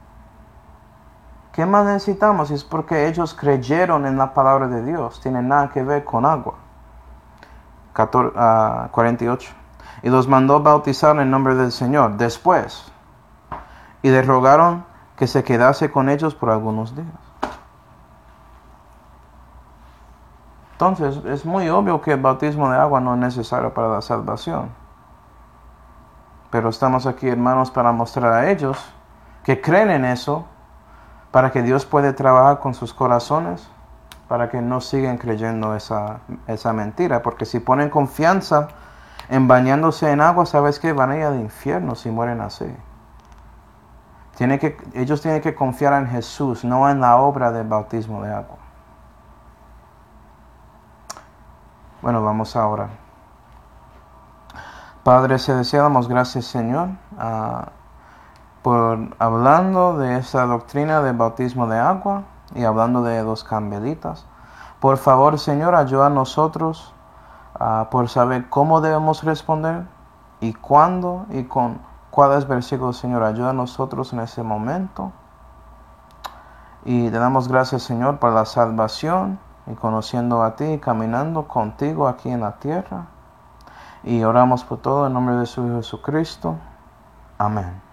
¿Qué más necesitamos? Es porque ellos creyeron en la palabra de Dios. Tiene nada que ver con agua. 48. Y los mandó bautizar en nombre del Señor. Después. Y le rogaron que se quedase con ellos por algunos días. Entonces, es muy obvio que el bautismo de agua no es necesario para la salvación. Pero estamos aquí, hermanos, para mostrar a ellos que creen en eso, para que Dios puede trabajar con sus corazones, para que no sigan creyendo esa mentira. Porque si ponen confianza en bañándose en agua, ¿sabes qué? Van a ir al infierno si mueren así. Ellos tienen que confiar en Jesús, no en la obra del bautismo de agua. Bueno, vamos a orar. Padre Celestial, damos gracias, Señor, por hablando de esta doctrina del bautismo de agua y hablando de los carmelitas. Por favor, Señor, ayuda a nosotros por saber cómo debemos responder y cuándo y con cuáles versículos, Señor. Ayuda a nosotros en ese momento. Y te damos gracias, Señor, por la salvación y conociendo a ti y caminando contigo aquí en la tierra. Y oramos por todo en nombre de su Hijo Jesucristo. Amén.